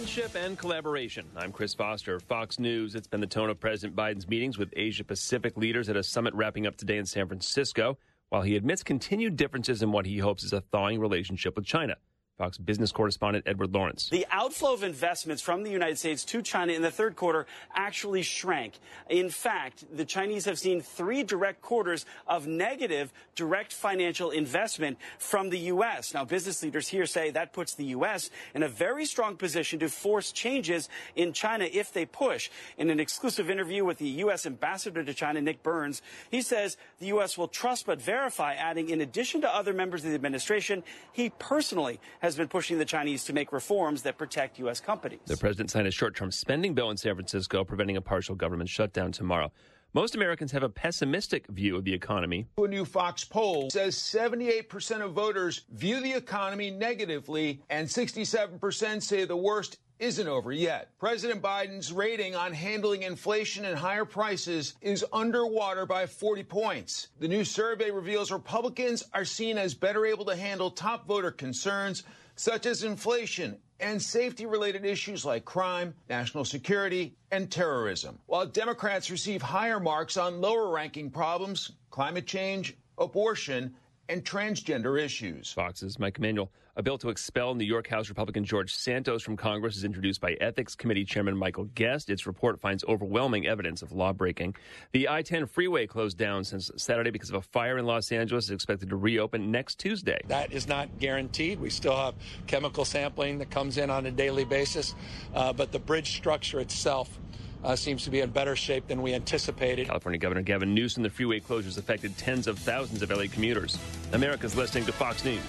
friendship and collaboration. I'm Chris Foster, Fox News. It's been the tone of President Biden's meetings with Asia-Pacific leaders at a summit wrapping up today in San Francisco, while he admits continued differences in what he hopes is a thawing relationship with China. Fox business correspondent Edward Lawrence. The outflow of investments from the United States to China in the third quarter actually shrank. In fact, the Chinese have seen 3 direct quarters of negative direct financial investment from the U.S. Now, business leaders here say that puts the U.S. in a very strong position to force changes in China if they push. In an exclusive interview with the U.S. ambassador to China, Nick Burns, he says the U.S. will trust but verify, adding, in addition to other members of the administration, he personally has been pushing the Chinese to make reforms that protect U.S. companies. The president signed a short-term spending bill in San Francisco, preventing a partial government shutdown tomorrow. Most Americans have a pessimistic view of the economy. A new Fox poll says 78% of voters view the economy negatively, and 67% say the worst isn't over yet. President Biden's rating on handling inflation and higher prices is underwater by 40 points. The new survey reveals Republicans are seen as better able to handle top voter concerns such as inflation and safety-related issues like crime, national security, and terrorism, while Democrats receive higher marks on lower-ranking problems, climate change, abortion, and transgender issues. Fox's Mike Emanuel. A bill to expel New York House Republican George Santos from Congress is introduced by Ethics Committee Chairman Michael Guest. Its report finds overwhelming evidence of law-breaking. The I-10 freeway closed down since Saturday because of a fire in Los Angeles. Is expected to reopen next Tuesday. That is not guaranteed. We still have chemical sampling that comes in on a daily basis, but the bridge structure itself seems to be in better shape than we anticipated. California Governor Gavin Newsom, the freeway closures affected tens of thousands of LA commuters. America's listening to Fox News.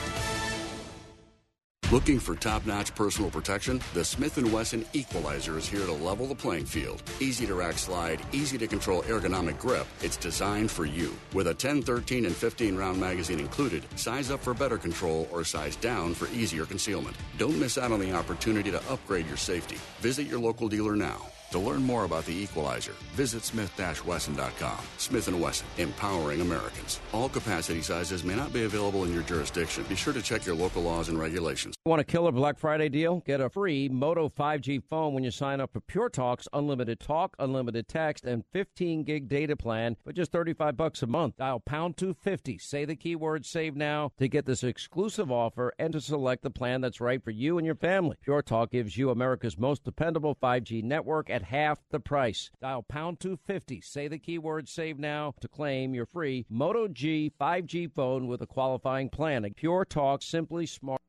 Looking for top-notch personal protection? The Smith & Wesson Equalizer is here to level the playing field. Easy to rack slide, easy to control ergonomic grip. It's designed for you. With a 10, 13, and 15-round magazine included, size up for better control or size down for easier concealment. Don't miss out on the opportunity to upgrade your safety. Visit your local dealer now. To learn more about the Equalizer, visit smith-wesson.com. Smith & Wesson, empowering Americans. All capacity sizes may not be available in your jurisdiction. Be sure to check your local laws and regulations. Want a killer Black Friday deal? Get a free Moto 5G phone when you sign up for Pure Talk's unlimited talk, unlimited text, and 15-gig data plan for just $35 a month. Dial pound 250. Say the keyword save now to get this exclusive offer and to select the plan that's right for you and your family. Pure Talk gives you America's most dependable 5G network at half the price. Dial pound 250. Say the keyword save now to claim your free Moto G 5G phone with a qualifying plan. Pure Talk, simply smart.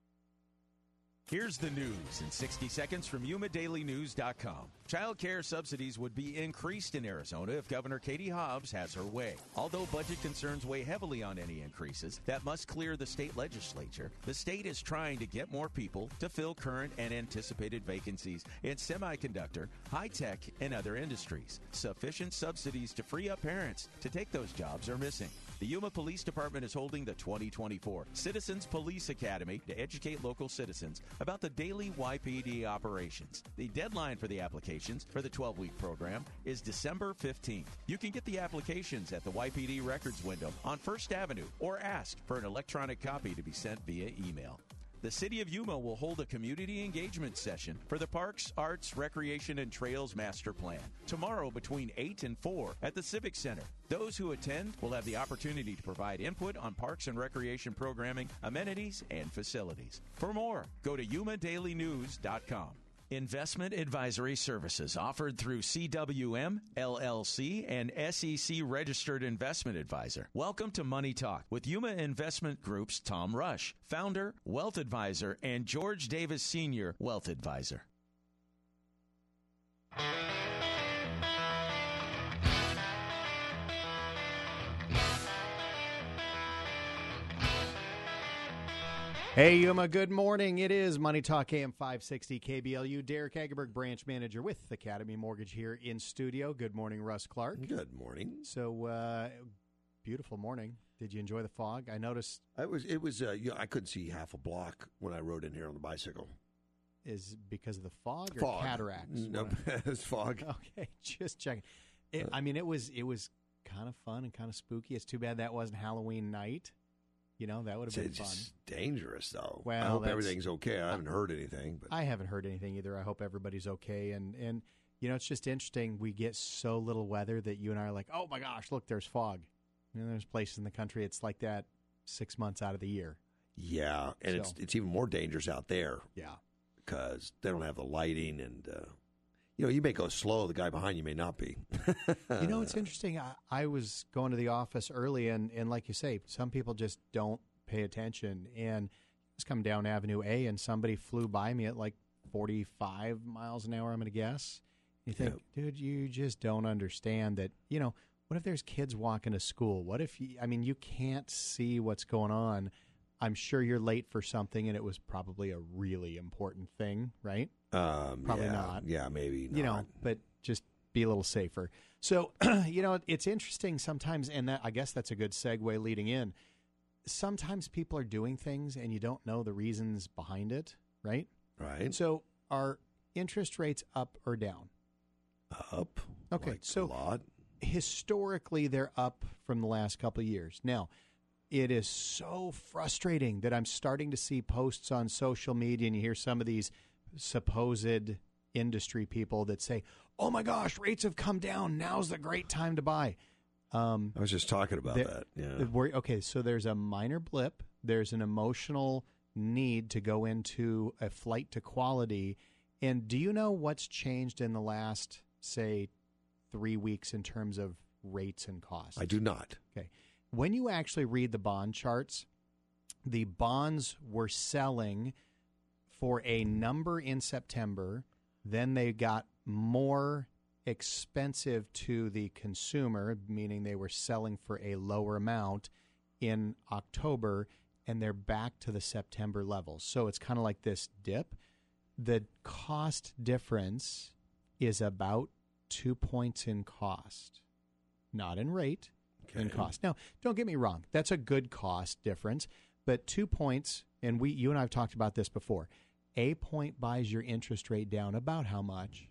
Here's the news in 60 seconds from YumaDailyNews.com. Child care subsidies would be increased in Arizona if Governor Katie Hobbs has her way. Although budget concerns weigh heavily on any increases that must clear the state legislature, the state is trying to get more people to fill current and anticipated vacancies in semiconductor, high-tech, and other industries. Sufficient subsidies to free up parents to take those jobs are missing. The Yuma Police Department is holding the 2024 Citizens Police Academy to educate local citizens about the daily YPD operations. The deadline for the applications for the 12-week program is December 15th. You can get the applications at the YPD records window on First Avenue or ask for an electronic copy to be sent via email. The City of Yuma will hold a community engagement session for the Parks, Arts, Recreation, and Trails Master Plan tomorrow between 8 and 4 at the Civic Center. Those who attend will have the opportunity to provide input on parks and recreation programming, amenities, and facilities. For more, go to YumaDailyNews.com. Investment advisory services offered through CWM, LLC, and SEC Registered Investment Advisor. Welcome to Money Talk with Yuma Investment Group's Tom Rush, founder, wealth advisor, and George Davis Sr., wealth advisor. Hey, Yuma, good morning. It is Money Talk AM 560 KBLU. Derek Agerberg, branch manager with Academy Mortgage here in studio. Good morning, Russ Clark. Good morning. So, beautiful morning. Did you enjoy the fog? I noticed. It was. I couldn't see half a block when I rode in here on the bicycle. Is because of the fog or fog. cataracts? Nope, it's fog. Okay, just checking. It was kind of fun and kind of spooky. It's too bad that wasn't Halloween night. That would have been fun. It's dangerous, though. Well, I hope everything's okay. I haven't heard anything. But I haven't heard anything either. I hope everybody's okay. And it's just interesting. We get so little weather that you and I are like, oh, my gosh, look, there's fog. There's places in the country it's like that 6 months out of the year. Yeah, and it's even more dangerous out there. Yeah. Because they don't have the lighting and, you may go slow. The guy behind you may not be. It's interesting. I was going to the office early, and like you say, some people just don't pay attention. And I was coming down Avenue A, and somebody flew by me at like 45 miles an hour, I'm going to guess. You think, dude, you just don't understand that, what if there's kids walking to school? What if you can't see what's going on. I'm sure you're late for something, and it was probably a really important thing, right? Probably not. Yeah, maybe not. But just be a little safer. So, it's interesting sometimes, and I guess that's a good segue leading in. Sometimes people are doing things, and you don't know the reasons behind it, right? Right. So, are interest rates up or down? Up. Okay, so a lot. Historically, they're up from the last couple of years. Now, it is so frustrating that I'm starting to see posts on social media, and you hear some of these supposed industry people that say, oh, my gosh, rates have come down. Now's the great time to buy. I was just talking about that. Yeah. Okay, so there's a minor blip. There's an emotional need to go into a flight to quality. And do you know what's changed in the last, say, 3 weeks in terms of rates and costs? I do not. Okay. When you actually read the bond charts, the bonds were selling for a number in September. Then they got more expensive to the consumer, meaning they were selling for a lower amount in October, and they're back to the September levels. So it's kind of like this dip. The cost difference is about 2 points in cost, not in rate. In cost. Now, don't get me wrong. That's a good cost difference, but 2 points, and you and I have talked about this before. A point buys your interest rate down about how much?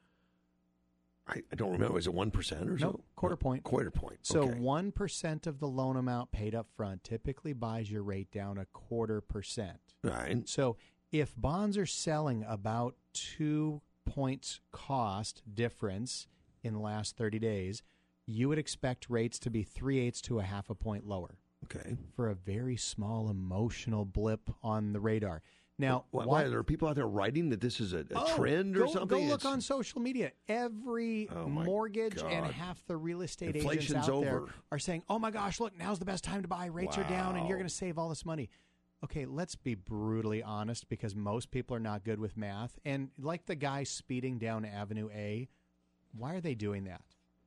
I don't remember. Is it 1% or so? No, quarter point. Quarter point. So 1% of the loan amount paid up front typically buys your rate down 0.25%. Right. So if bonds are selling about 2 points cost difference in the last 30 days, you would expect rates to be 3/8 to 0.5 point lower. Okay. For a very small emotional blip on the radar. Now, why are there people out there writing that this is a trend or something? Go look on social media. Every mortgage and half the real estate agents out there are saying, oh, my gosh, look, now's the best time to buy. Rates are down, and you're going to save all this money. Okay, let's be brutally honest, because most people are not good with math. And like the guy speeding down Avenue A, why are they doing that?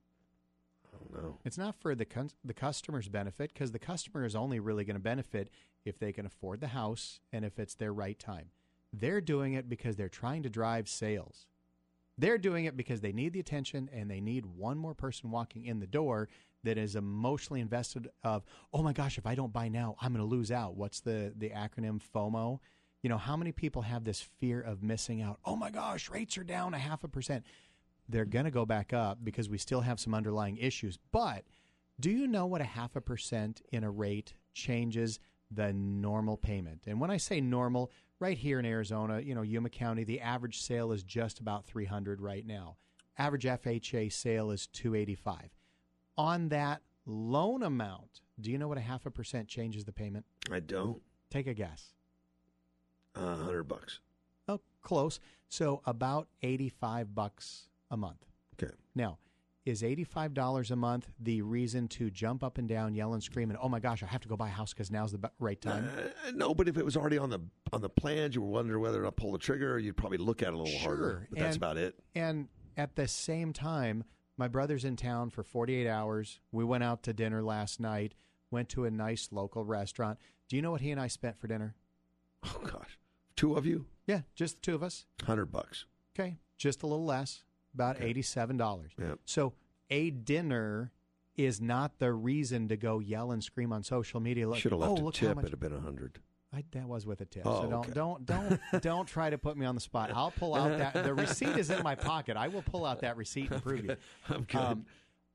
No. It's not for the customer's benefit, because the customer is only really going to benefit if they can afford the house and if it's their right time. They're doing it because they're trying to drive sales. They're doing it because they need the attention, and they need one more person walking in the door that is emotionally invested of, oh my gosh, if I don't buy now, I'm going to lose out. What's the acronym FOMO? How many people have this fear of missing out? Oh my gosh, rates are down 0.5%. They're going to go back up because we still have some underlying issues. But do you know what 0.5% in a rate changes the normal payment? And when I say normal, right here in Arizona, Yuma County, the average sale is just about $300 right now. Average FHA sale is $285. On that loan amount, do you know what 0.5% changes the payment? I don't. Take a guess. $100. Oh, close. So about $85 a month. Okay. Now, is $85 a month the reason to jump up and down, yell and scream, and oh my gosh, I have to go buy a house because now's the right time? No, but if it was already on the plans, you were wondering whether or not pull the trigger, you'd probably look at it a little harder. But that's about it. And at the same time, my brother's in town for 48 hours. We went out to dinner last night, went to a nice local restaurant. Do you know what he and I spent for dinner? Oh, gosh. 2 of you? Yeah, just the 2 of us. $100. Okay, just a little less, about $87. Yep. So a dinner is not the reason to go yell and scream on social media. Look, should have left a look tip. how much... It'd have been $100. That was with a tip. Oh, so don't try to put me on the spot. I'll pull out that. The receipt is in my pocket. I will pull out that receipt and prove you. I'm good.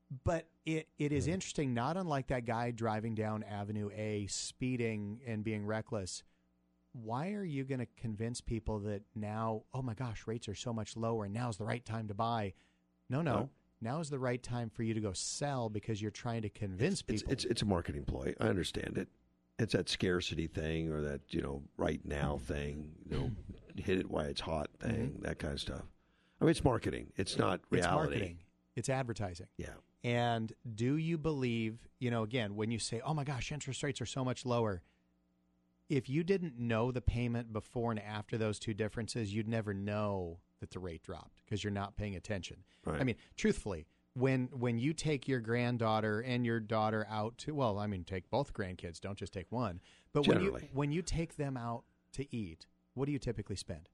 But it is interesting, not unlike that guy driving down Avenue A, speeding and being reckless. Why are you going to convince people that now, oh my gosh, rates are so much lower and now's the right time to buy? No. Now is the right time for you to go sell because you're trying to convince people. It's a marketing ploy. I understand it. It's that scarcity thing or that, right now thing, hit it while it's hot thing, that kind of stuff. I mean, it's marketing. It's not reality. It's marketing. It's advertising. Yeah. And do you believe, again, when you say, oh my gosh, interest rates are so much lower, if you didn't know the payment before and after those two differences, you'd never know that the rate dropped because you're not paying attention. Right. I mean, truthfully, when you take your granddaughter and your daughter out to, take both grandkids, don't just take one. But when you take them out to eat, what do you typically spend?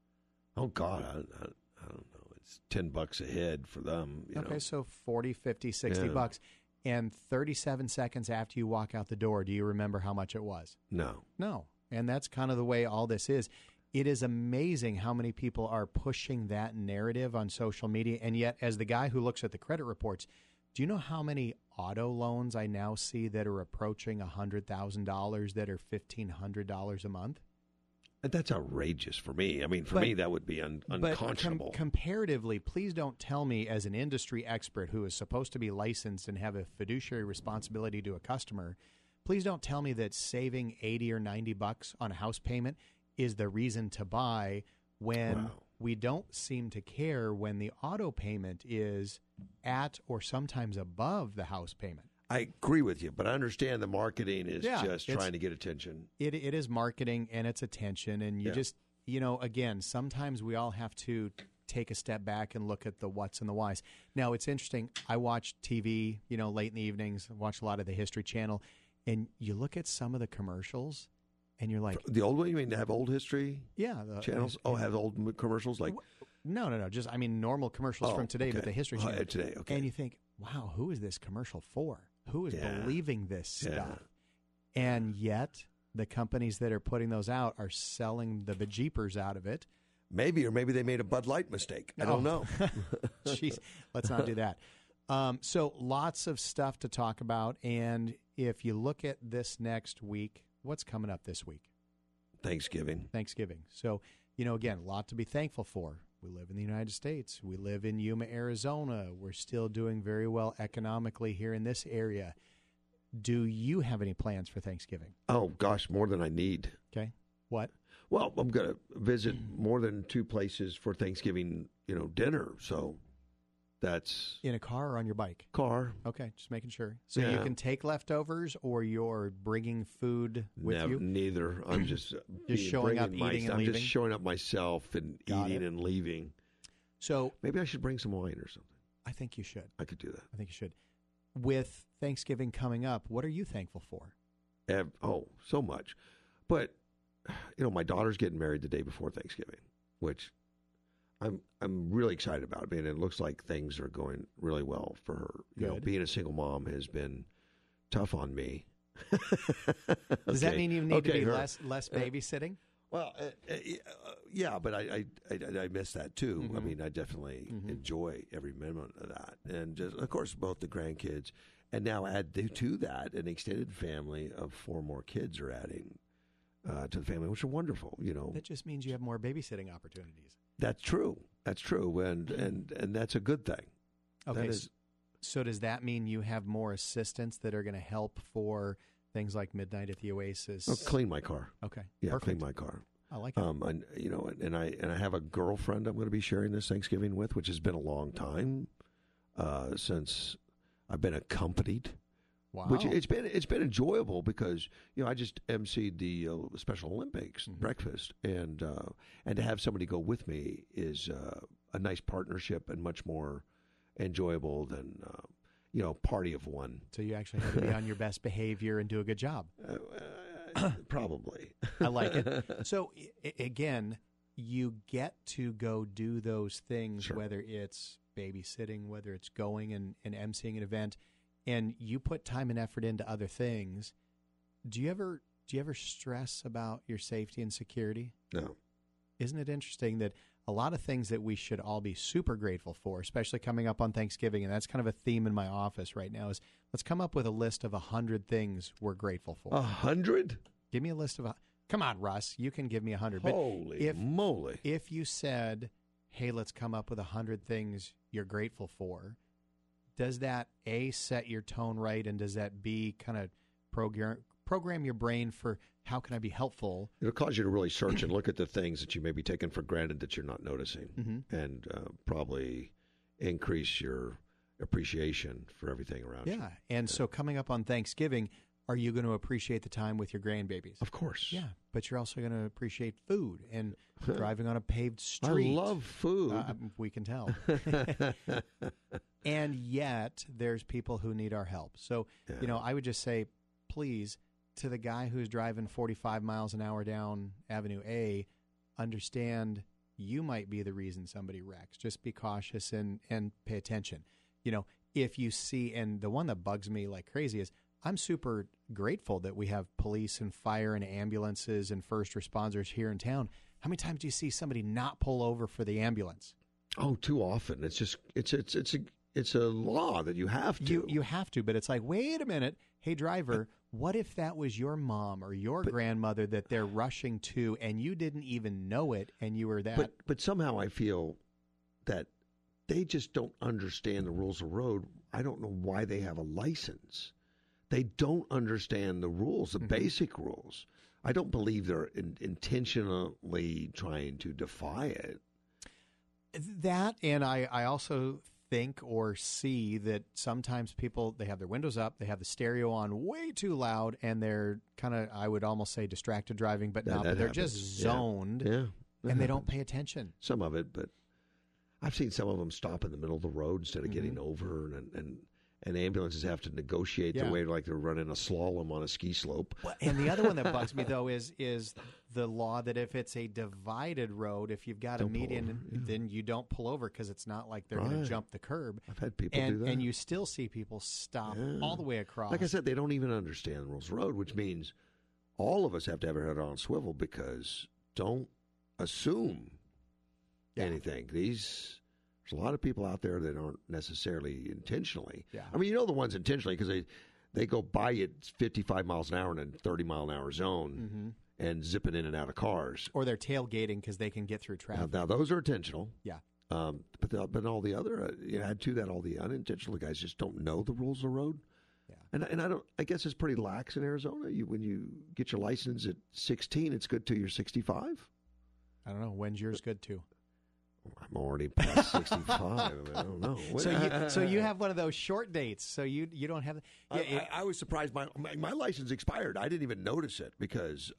Oh, God, I don't know. It's $10 a head for them. Okay, so 40, 50, 60 bucks. And 37 seconds after you walk out the door, do you remember how much it was? No. And that's kind of the way all this is. It is amazing how many people are pushing that narrative on social media. And yet, as the guy who looks at the credit reports, do you know how many auto loans I now see that are approaching $100,000 that are $1,500 a month? That's outrageous for me. I mean, for me, that would be unconscionable. Comparatively, please don't tell me as an industry expert who is supposed to be licensed and have a fiduciary responsibility to a customer, please don't tell me that saving $80 or $90 on a house payment is the reason to buy when we don't seem to care when the auto payment is at or sometimes above the house payment. I agree with you, but I understand the marketing is just trying to get attention. It is marketing and it's attention. And you just, again, sometimes we all have to take a step back and look at the what's and the whys. Now, it's interesting. I watch TV, late in the evenings, watch a lot of the History Channel, and you look at some of the commercials and you're like... The old one? You mean to have old history channels? Have old commercials? Like No. Just, normal commercials from today, but the History Channel. Today, okay. And you think, wow, who is this commercial for? Who is believing this stuff? And yet, the companies that are putting those out are selling the bejeepers out of it. Maybe they made a Bud Light mistake. I don't know. Jeez, let's not do that. So lots of stuff to talk about. And if you look at this next week, what's coming up this week? Thanksgiving. So, again, a lot to be thankful for. We live in the United States. We live in Yuma, Arizona. We're still doing very well economically here in this area. Do you have any plans for Thanksgiving? Oh, gosh, more than I need. Okay. What? Well, I'm going to visit more than 2 places for Thanksgiving, dinner. So that's... In a car or on your bike? Car. Okay, just making sure. So you can take leftovers or you're bringing food with you? Neither. I'm just... showing up, eating, and leaving? I'm just showing up myself and eating and leaving. So maybe I should bring some wine or something. I think you should. I could do that. I think you should. With Thanksgiving coming up, what are you thankful for? So much. But, my daughter's getting married the day before Thanksgiving, which... I'm really excited about it. I mean, it looks like things are going really well for her. Being a single mom has been tough on me. Does that mean you need to be less babysitting? Well, but I miss that too. Mm-hmm. I mean, I definitely enjoy every minute of that, and just of course both the grandkids, and now add to that an extended family of 4 more kids are adding to the family, which are wonderful. That just means you have more babysitting opportunities. That's true, and that's a good thing. Okay, so does that mean you have more assistants that are going to help for things like Midnight at the Oasis? Clean my car. Okay, yeah, perfect. Clean my car. I like it. And I have a girlfriend I'm going to be sharing this Thanksgiving with, which has been a long time since I've been accompanied. Wow. Which it's been enjoyable because I just emceed the Special Olympics breakfast, and to have somebody go with me is a nice partnership and much more enjoyable than party of one. So you actually have to be on your best behavior and do a good job. Probably. I like it. So again, you get to go do those things, sure. Whether it's babysitting, whether it's going and emceeing an event. And you put time and effort into other things. Do you ever stress about your safety and security? No. isn't it interesting that a lot of things that we should all be super grateful for, especially coming up on Thanksgiving, and that's kind of a theme in my office right now, is let's come up with a list of 100 things we're grateful for. 100? Give me a list of... Come on, Russ. You can give me 100. Holy moly. If you said, hey, let's come up with 100 things you're grateful for, does that, A, set your tone right, and does that, B, kind of program your brain for how can I be helpful? It'll cause you to really search and look at the things that you may be taking for granted that you're not noticing, and probably increase your appreciation for everything around you. Yeah, and so coming up on Thanksgiving, are you going to appreciate the time with your grandbabies? Of course. Yeah, but you're also going to appreciate food and driving on a paved street. I love food. We can tell. And yet, there's people who need our help. So, I would just say, please, to the guy who's driving 45 miles an hour down Avenue A, understand you might be the reason somebody wrecks. Just be cautious and pay attention. If you see, and the one that bugs me like crazy is, I'm super grateful that we have police and fire and ambulances and first responders here in town. How many times do you see somebody not pull over for the ambulance? Oh, too often. It's just it's a law that you have to. You have to, but it's like, wait a minute, hey driver, what if that was your mom or your grandmother that they're rushing to and you didn't even know it and you were that? But somehow I feel that they just don't understand the rules of the road. I don't know why they have a license. They don't understand the rules, the basic rules. I don't believe they're intentionally trying to defy it. That, and I also think or see that sometimes people, they have their windows up, they have the stereo on way too loud, and they're kind of, I would almost say distracted driving, but not. But they're just zoned, and they don't pay attention. Some of it, but I've seen some of them stop in the middle of the road instead of getting over, and ambulances have to negotiate their way like they're running a slalom on a ski slope. Well, and the other one that bugs me, though, is the law that if it's a divided road, if you've got a median, then you don't pull over because it's not like they're going to jump the curb. I've had people do that. And you still see people stop all the way across. Like I said, they don't even understand the rules of the road, which means all of us have to have our head on swivel because don't assume anything. There's a lot of people out there that aren't necessarily intentionally. Yeah. I mean, the ones intentionally because they go by at 55 miles an hour in a 30-mile-an-hour zone and zipping in and out of cars. Or they're tailgating because they can get through traffic. Now those are intentional. Yeah. But all the other, add to that, all the unintentional guys just don't know the rules of the road. Yeah. And I guess it's pretty lax in Arizona. When you get your license at 16, it's good till you're 65. I don't know. When's yours good to? I'm already past 65. I don't know. So you have one of those short dates. So you don't have. I was surprised. My license expired. I didn't even notice it because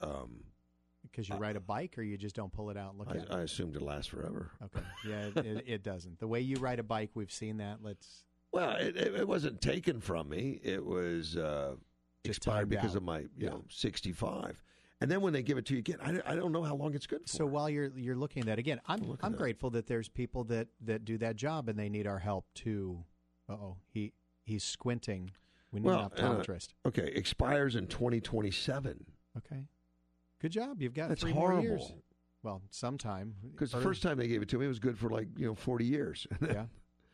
you ride a bike, or you just don't pull it out and look at it. I assumed it lasts forever. Okay. Yeah, it doesn't. The way you ride a bike, we've seen that. Well, it wasn't taken from me. It was expired because of my 65. And then when they give it to you again, I don't know how long it's good for. So while you're looking at that again, I'm grateful that there's people that do that job and they need our help too. He's squinting. We need an optometrist. Okay, expires in 2027. Okay, good job. You've got That's 3 horrible. more years. Well, sometime because the first time they gave it to me, it was good for 40 years. Yeah.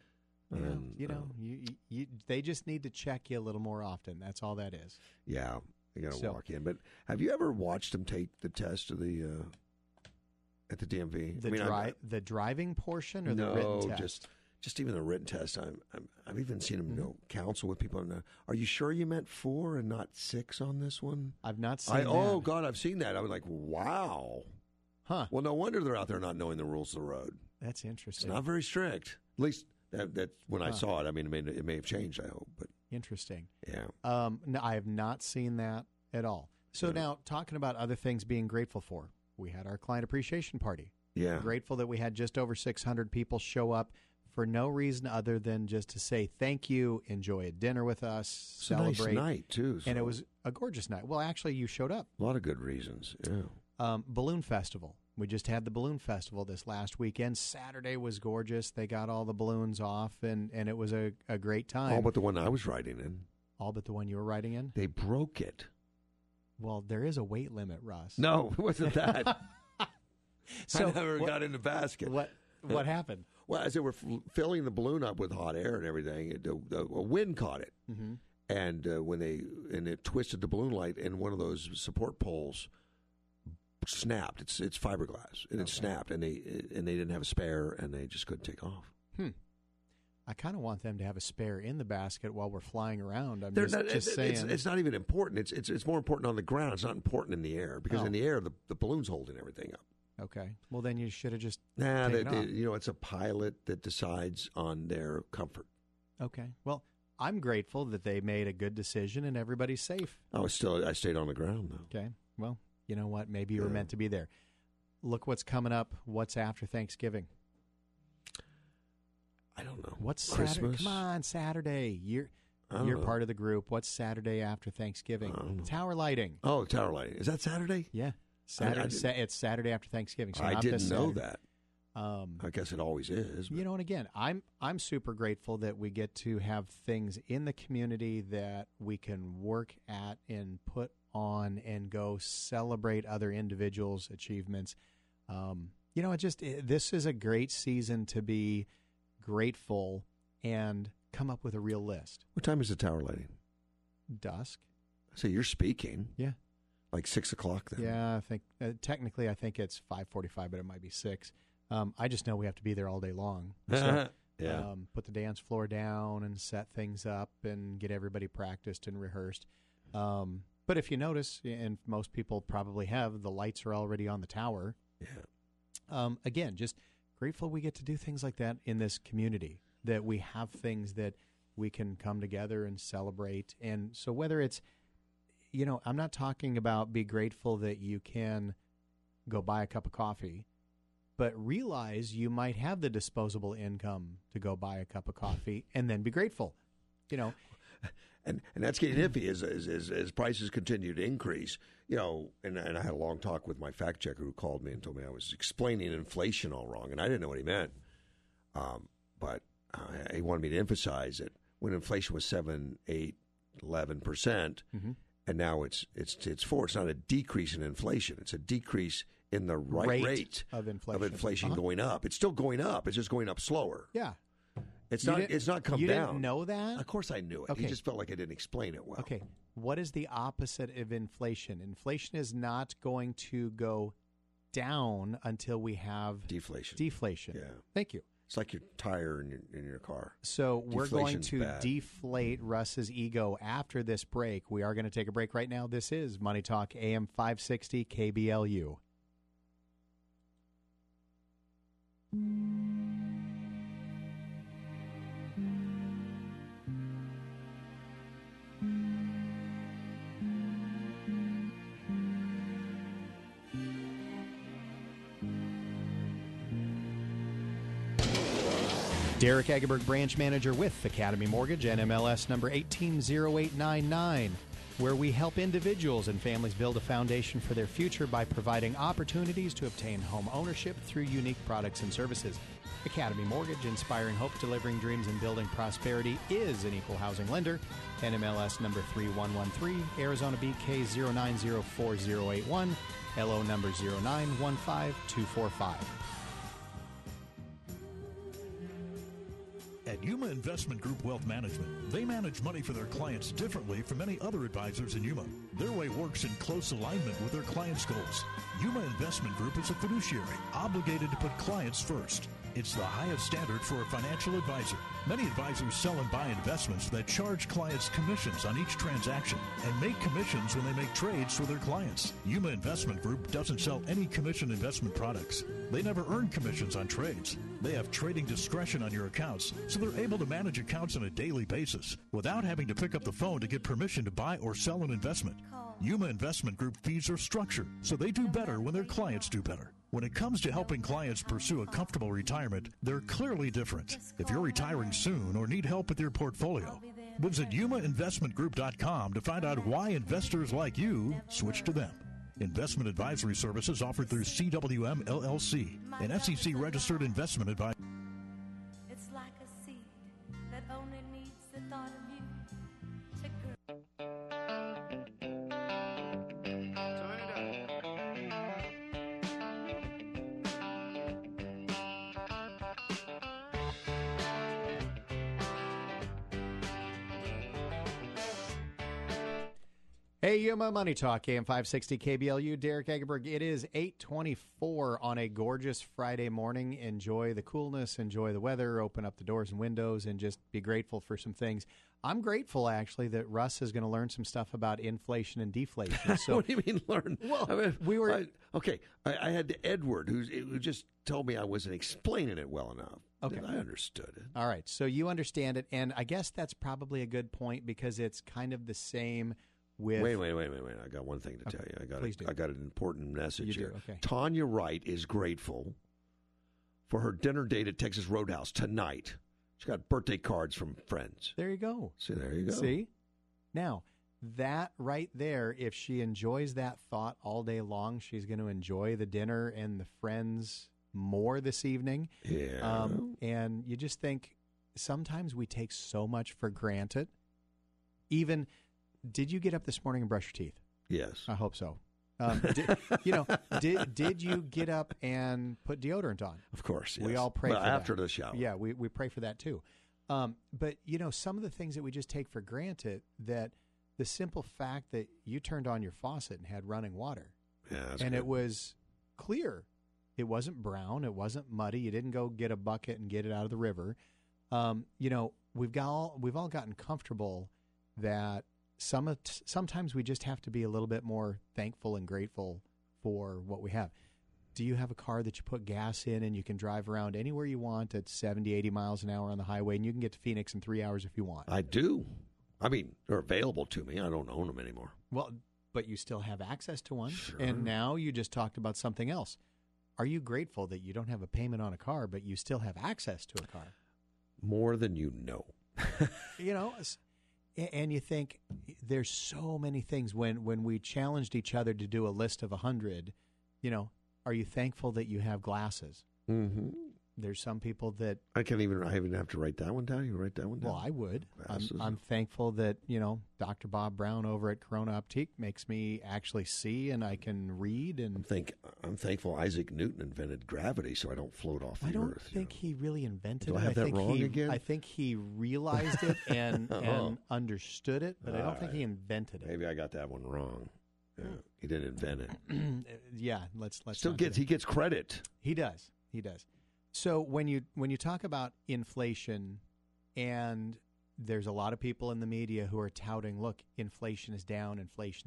They just need to check you a little more often. That's all that is. Yeah. You got to walk in. But have you ever watched them take the test of at the DMV? The driving portion or the written test? Just even the written test. I've even seen them counsel with people. Are you sure you meant 4 and not 6 on this one? I've not seen that. Oh, God, I've seen that. I was like, wow. Huh. Well, no wonder they're out there not knowing the rules of the road. That's interesting. It's not very strict. At least that's when I saw it. I mean, it may have changed, I hope. But interesting. Yeah. No, I have not seen that at all. So now, talking about other things being grateful for, we had our client appreciation party. Yeah. Grateful that we had just over 600 people show up for no reason other than just to say thank you, enjoy a dinner with us, it's celebrate. A nice night, too. So. And it was a gorgeous night. Well, actually, you showed up. A lot of good reasons, yeah. Balloon Festival. We just had the Balloon Festival this last weekend. Saturday was gorgeous. They got all the balloons off, and it was a great time. All but the one I was riding in. All but the one you were riding in? They broke it. Well, there is a weight limit, Russ. No, it wasn't that. So I never got in the basket. What happened? Well, as they were filling the balloon up with hot air and everything, a wind caught it, and it twisted the balloon light, and one of those support poles snapped. It's fiberglass, and it snapped, and they didn't have a spare, and they just couldn't take off. I kind of want them to have a spare in the basket while we're flying around. I'm just saying. It's not even important. It's more important on the ground. It's not important in the air, because in the air the balloon's holding everything up. Okay. Well, then you should have just taken off. It's a pilot that decides on their comfort. Okay. Well, I'm grateful that they made a good decision and everybody's safe. I stayed on the ground, though. Okay. Well, you know what? Maybe you were meant to be there. Look what's coming up. What's after Thanksgiving? I don't know. What's Christmas? Saturday? Come on, Saturday. You're part of the group. What's Saturday after Thanksgiving? Tower lighting. Oh, tower lighting. Is that Saturday? Yeah. Saturday. It's Saturday after Thanksgiving. So I not didn't this know Saturday. that. I guess it always is. But. You know, and again, I'm super grateful that we get to have things in the community that we can work at and put on and go celebrate other individuals' achievements. This is a great season to be grateful and come up with a real list. What time is the tower lighting? Dusk. So you're speaking. Yeah. Like 6 o'clock then? Yeah, I think technically I think it's 5:45, but it might be 6. I just know we have to be there all day long. So, put the dance floor down and set things up and get everybody practiced and rehearsed. But if you notice, and most people probably have, the lights are already on the tower. Yeah. Again, just grateful we get to do things like that in this community, that we have things that we can come together and celebrate. And so whether it's, I'm not talking about be grateful that you can go buy a cup of coffee, but realize you might have the disposable income to go buy a cup of coffee and then be grateful, And that's getting iffy as prices continue to increase. And I had a long talk with my fact checker who called me and told me I was explaining inflation all wrong, and I didn't know what he meant. But he wanted me to emphasize that when inflation was 7, 8, 11%, and now it's 4. It's not a decrease in inflation; it's a decrease in the rate of inflation going up. It's still going up. It's just going up slower. Yeah. It's not come down. You didn't know that? Of course I knew it. Okay. He just felt like I didn't explain it well. Okay. What is the opposite of inflation? Inflation is not going to go down until we have deflation. Yeah. Thank you. It's like your tire in your car. So we're going to bad. deflate Russ's ego after this break. We are going to take a break right now. This is Money Talk AM 560 KBLU. Derek Egerberg, branch manager with Academy Mortgage, NMLS number 180899, where we help individuals and families build a foundation for their future by providing opportunities to obtain home ownership through unique products and services. Academy Mortgage, inspiring hope, delivering dreams, and building prosperity, is an equal housing lender. NMLS number 3113, Arizona BK 0904081, LO number 0915245. At Yuma Investment Group Wealth Management, they manage money for their clients differently from many other advisors in Yuma. Their way works in close alignment with their clients' goals. Yuma Investment Group is a fiduciary, obligated to put clients first. It's the highest standard for a financial advisor. Many advisors sell and buy investments that charge clients commissions on each transaction and make commissions when they make trades for their clients. Yuma Investment Group doesn't sell any commission investment products. They never earn commissions on trades. They have trading discretion on your accounts, so they're able to manage accounts on a daily basis without having to pick up the phone to get permission to buy or sell an investment. Yuma Investment Group fees are structured, so they do better when their clients do better. When it comes to helping clients pursue a comfortable retirement, they're clearly different. If you're retiring soon or need help with your portfolio, visit yumainvestmentgroup.com to find out why investors like you switch to them. Investment advisory services offered through CWM LLC, an SEC-registered investment advisor. It's like a seed that only needs the thought of you to grow. Turn it up. Hey, Yuma Money Talk, AM 560 KBLU, Derek Egerberg. It is 8:24 on a gorgeous Friday morning. Enjoy the coolness, enjoy the weather, open up the doors and windows, and just be grateful for some things. I'm grateful, actually, that Russ is going to learn some stuff about inflation and deflation. So, what do you mean learn? Well, I mean, we were... I had Edward, who just told me I wasn't explaining it well enough. Okay. And I understood it. All right, so you understand it, and I guess that's probably a good point because it's kind of the same... Wait. I got one thing to tell you. I got an important message here. Okay. Tanya Wright is grateful for her dinner date at Texas Roadhouse tonight. She got birthday cards from friends. There you go. See, there you go. See? Now, that right there, if she enjoys that thought all day long, she's going to enjoy the dinner and the friends more this evening. Yeah. And you just think sometimes we take so much for granted. Even... Did you get up this morning and brush your teeth? Yes. I hope so. Did you get up and put deodorant on? Of course, yes. We all pray for after that. the shower. Yeah, we pray for that too. But, some of the things that we just take for granted, that the simple fact that you turned on your faucet and had running water. Yeah, that's and good. It was clear. It wasn't brown. It wasn't muddy. You didn't go get a bucket and get it out of the river. We've all gotten comfortable that sometimes we just have to be a little bit more thankful and grateful for what we have. Do you have a car that you put gas in and you can drive around anywhere you want at 70, 80 miles an hour on the highway, and you can get to Phoenix in 3 hours if you want? I do. I mean, they're available to me. I don't own them anymore. Well, but you still have access to one. Sure. And now you just talked about something else. Are you grateful that you don't have a payment on a car, but you still have access to a car? More than you know. And you think there's so many things. When we challenged each other to do a list of 100, are you thankful that you have glasses? Mm-hmm. There's some people that... I even have to write that one down. You write that one down? Well, I would. I'm thankful that, Dr. Bob Brown over at Corona Optique makes me actually see and I can read. And I'm thankful Isaac Newton invented gravity so I don't float off the Earth. I don't think he really invented it. Do I have that wrong again? I think he realized it and understood it, but I don't think he invented it. Maybe I got that one wrong. Yeah, he didn't invent it. Yeah, let's he gets credit. He does. So when you talk about inflation, and there's a lot of people in the media who are touting, look, inflation is down.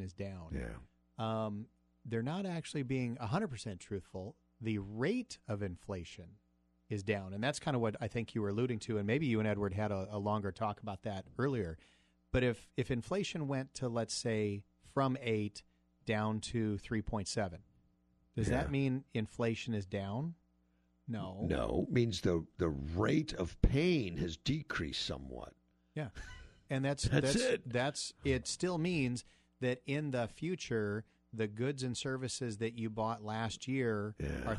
Yeah. They're not actually being 100% truthful. The rate of inflation is down, and that's kind of what I think you were alluding to, and maybe you and Edward had a longer talk about that earlier. But if inflation went to, let's say, from 8 down to 3.7, does that mean inflation is down? No, means the rate of pain has decreased somewhat. Yeah, and that's it. It still means that in the future, the goods and services that you bought last year are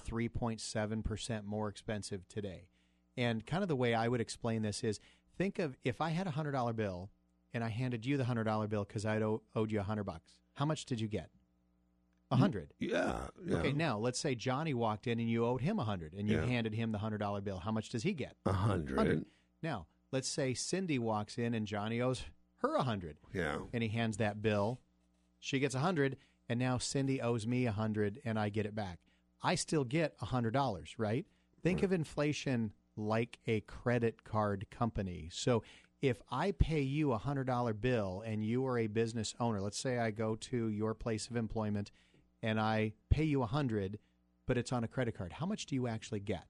3.7% more expensive today. And kind of the way I would explain this is, think of if I had a $100 bill and I handed you the $100 bill because I owed you $100. How much did you get? 100. Yeah. Okay, now let's say Johnny walked in and you owed him 100 and you handed him the $100 bill. How much does he get? 100. Now, let's say Cindy walks in and Johnny owes her 100. Yeah. And he hands that bill. She gets 100, and now Cindy owes me 100 and I get it back. I still get $100, right? Think of inflation like a credit card company. So if I pay you a $100 bill and you are a business owner, let's say I go to your place of employment and I pay you 100, but it's on a credit card. How much do you actually get?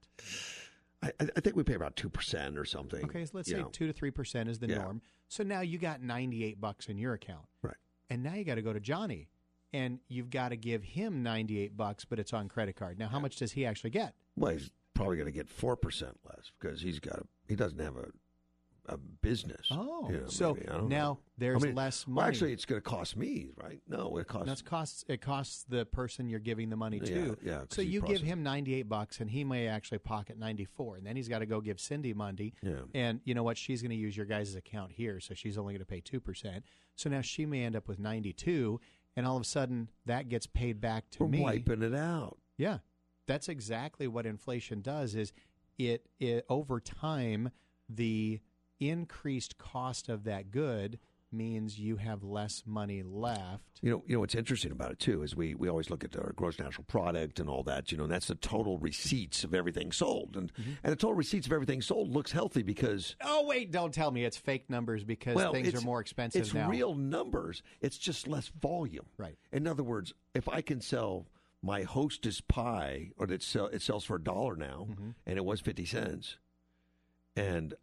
I think we pay about 2% or something. Okay, so let's say 2 to 3% is the norm. So now you got $98 in your account. Right. And now you got to go to Johnny, and you've got to give him $98, but it's on credit card. Now, how much does he actually get? Well, he's probably going to get 4% less because he doesn't have a business. Oh, so now there's less money. Well, actually, it's going to cost me, right? No, it costs. It costs the person you're giving the money to. Yeah. So you give him $98, and he may actually pocket $94, and then he's got to go give Cindy money. Yeah. And you know what? She's going to use your guys' account here, so she's only going to pay 2%. So now she may end up with 92, and all of a sudden that gets paid back to me. We're wiping it out. Yeah, that's exactly what inflation does. Is it over time the increased cost of that good means you have less money left. You know what's interesting about it too is we always look at our gross national product and all that. And that's the total receipts of everything sold, and the total receipts of everything sold looks healthy because Don't tell me it's fake numbers because things are more expensive now. It's real numbers. It's just less volume. Right. In other words, if I can sell my Hostess pie, or it sells for $1 now, and it was 50 cents, and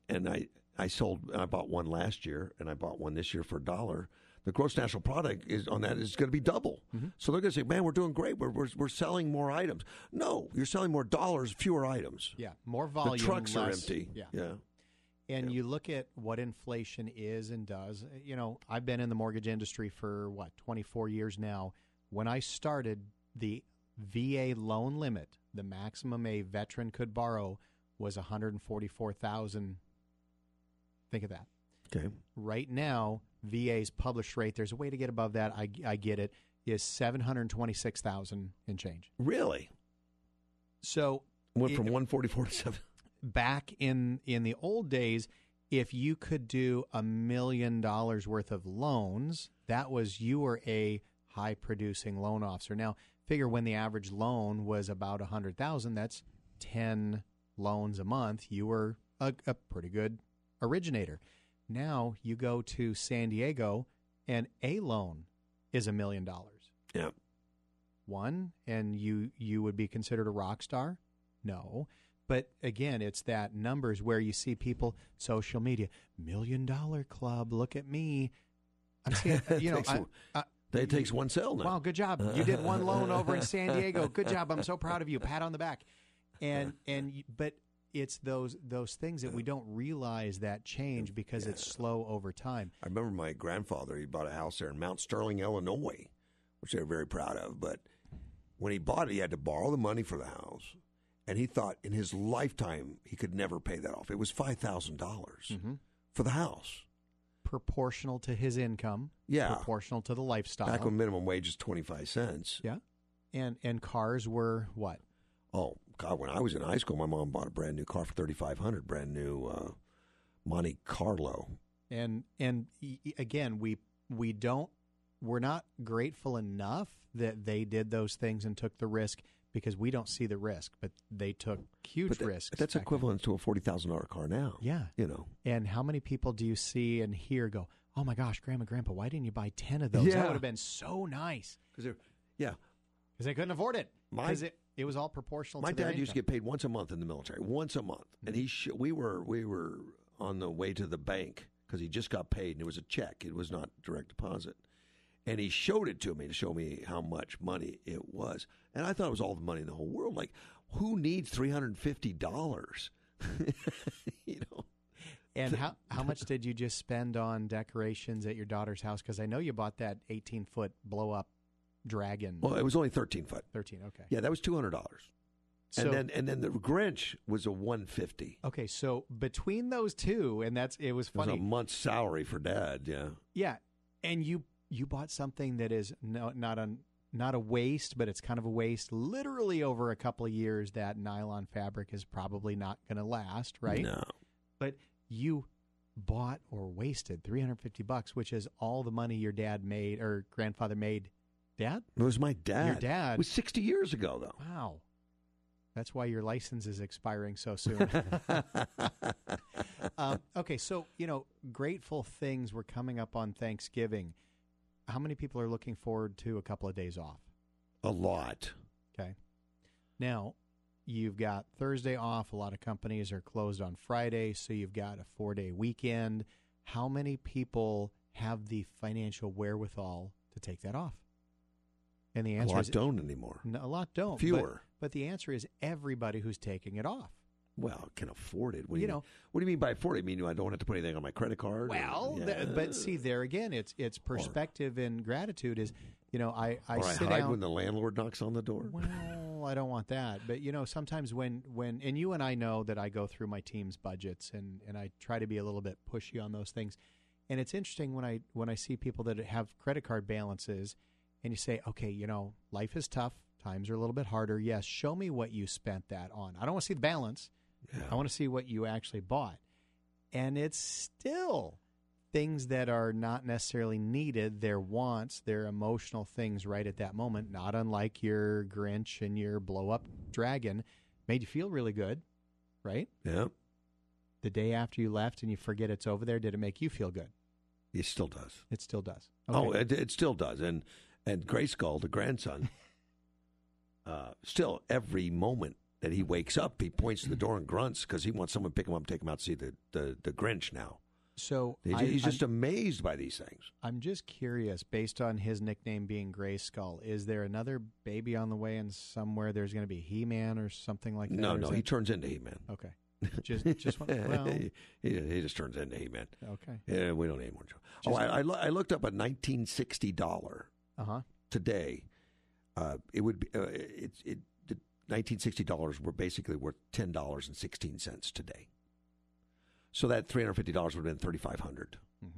I bought one last year, and I bought one this year for $1. The gross national product is going to be double. So they're going to say, "Man, we're doing great. We're selling more items." No, you're selling more dollars, fewer items. Yeah, more volume. The trucks are less, empty. Yeah. And you look at what inflation is and does. I've been in the mortgage industry for 24 years now. When I started, the VA loan limit, the maximum a veteran could borrow, was $144,000. Think of that. Okay. Right now, VA's published rate, there's a way to get above that, I get it, is $726,000 and change. Really? So went from 144 to 7. Back in the old days, if you could do $1 million worth of loans, you were a high producing loan officer. Now, figure when the average loan was about $100,000, that's 10 loans a month. You were a pretty good originator. Now you go to San Diego and a loan is $1 million. Yeah. One, and you would be considered a rock star? No. But again, it's that numbers where you see people, social media, $1 million club, look at me. I'm saying, it takes one sale now. Wow, good job. You did one loan over in San Diego. Good job. I'm so proud of you. Pat on the back. But it's those things that we don't realize that change because it's slow over time. I remember my grandfather, he bought a house there in Mount Sterling, Illinois, which they were very proud of. But when he bought it, he had to borrow the money for the house. And he thought in his lifetime he could never pay that off. It was $5,000 for the house. Proportional to his income. Yeah. Proportional to the lifestyle. Back when minimum wage was 25 cents. Yeah. And cars were what? Oh, God, when I was in high school, my mom bought a brand new car for $3,500, brand new Monte Carlo. And again, we're not grateful enough that they did those things and took the risk because we don't see the risk, but they took huge risks. That's equivalent to a $40,000 car now. Yeah. And how many people do you see and hear go, "Oh my gosh, Grandma, Grandpa, why didn't you buy 10 of those? Yeah. That would have been so nice." Because they couldn't afford it. Because it was all proportional to their income. My dad used to get paid once a month in the military, once a month. And we were on the way to the bank because he just got paid, and it was a check. It was not direct deposit. And he showed it to me to show me how much money it was. And I thought it was all the money in the whole world. Like, who needs $350? And how much did you just spend on decorations at your daughter's house? Because I know you bought that 18-foot blow-up dragon. Well, it was only 13 foot. 13, okay. Yeah, that was $200. So, and then the Grinch was a $150. Okay, so between those two, and it was funny. It was a month's salary for Dad. Yeah. Yeah, and you bought something that is not a waste, but it's kind of a waste. Literally over a couple of years, that nylon fabric is probably not going to last, right? No. But you bought or wasted $350, which is all the money your dad made or grandfather made. Dad? It was my dad. Your dad. It was 60 years ago, though. Wow. That's why your license is expiring so soon. Okay, so, grateful things were coming up on Thanksgiving. How many people are looking forward to a couple of days off? A lot. Okay. Now, you've got Thursday off. A lot of companies are closed on Friday, so you've got a 4-day weekend. How many people have the financial wherewithal to take that off? And the answer is... A lot don't anymore. No, a lot don't. Fewer. But the answer is everybody who's taking it off. Well, can afford it. What do you mean by afford it? I mean, I don't have to put anything on my credit card? Well, but see, there again, it's perspective and gratitude is, I sit hide down when the landlord knocks on the door. Well, I don't want that. But, sometimes when and you and I know that I go through my team's budgets and I try to be a little bit pushy on those things. And it's interesting when I see people that have credit card balances and you say, okay, life is tough. Times are a little bit harder. Yes, show me what you spent that on. I don't want to see the balance. Yeah. I want to see what you actually bought. And it's still things that are not necessarily needed, their wants, their emotional things right at that moment, not unlike your Grinch and your blow-up dragon, made you feel really good, right? Yeah. The day after you left and you forget it's over there, did it make you feel good? It still does. It still does. Okay. Oh, it still does. And Grayskull, the grandson, still every moment that he wakes up, he points to the door and grunts because he wants someone to pick him up and take him out to see the Grinch now. So he's just amazed by these things. I'm just curious, based on his nickname being Grayskull, is there another baby on the way and somewhere there's going to be He-Man or something like that? No, he turns into He-Man. Okay. Just well, he just turns into He-Man. Okay. Yeah, we don't need more. I looked up a $1960 today. It would be the $1960 were basically worth $10.16 today. So that $350 would have been $3,500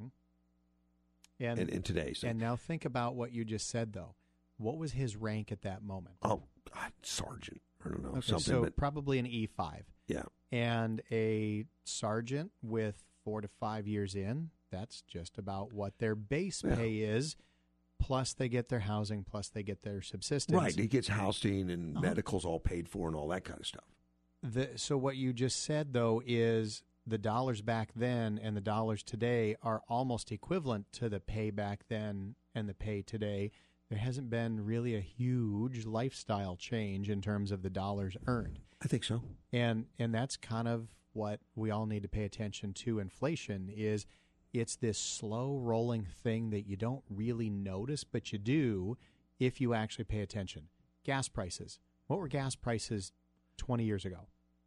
in today's. And now think about what you just said, though. What was his rank at that moment? Oh, God, sergeant. I don't know. Okay, something. So but, probably an E5. Yeah. And a sergeant with 4 to 5 years in, that's just about what their base pay is. Plus they get their housing, plus they get their subsistence. Right. He gets housing and medical's all paid for and all that kind of stuff. So what you just said, though, is the dollars back then and the dollars today are almost equivalent to the pay back then and the pay today. There hasn't been really a huge lifestyle change in terms of the dollars earned. I think so. And that's kind of what we all need to pay attention to. Inflation is it's this slow rolling thing that you don't really notice, but you do if you actually pay attention. Gas prices. What were gas prices 20 years ago?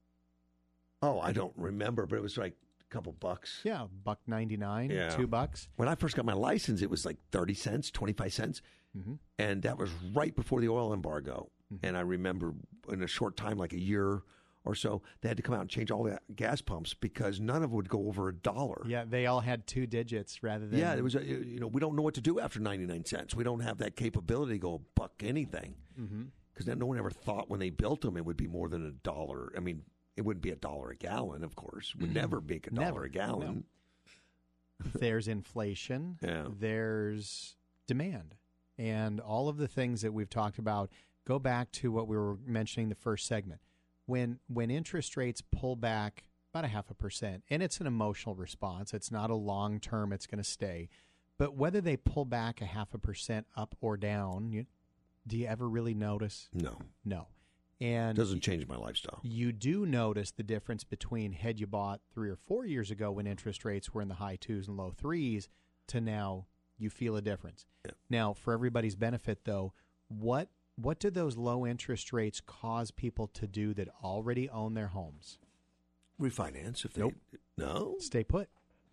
Oh, I don't remember, but it was like a couple bucks. Yeah, $1.99, yeah. $2. When I first got my license, it was like 30 cents, 25 cents. Mm-hmm. And that was right before the oil embargo. Mm-hmm. And I remember in a short time, like a year or so, they had to come out and change all the gas pumps because none of them would go over $1. Yeah, they all had 2 digits rather than... Yeah, it was. We don't know what to do after 99 cents. We don't have that capability to go buck anything. Because no one ever thought when they built them it would be more than $1. I mean, it wouldn't be $1 a gallon, of course. It would never be $1 a gallon. No. There's inflation. Yeah. There's demand. And all of the things that we've talked about go back to what we were mentioning the first segment. When interest rates pull back about 0.5%, and it's an emotional response, it's not a long term, it's going to stay. But whether they pull back 0.5% up or down, do you ever really notice? No. And it doesn't change my lifestyle. You do notice the difference between had you bought 3 or 4 years ago when interest rates were in the high 2s and low 3s to now you feel a difference. Yeah. Now, for everybody's benefit, though, what do those low interest rates cause people to do that already own their homes? Refinance if they... Nope. No? Stay put.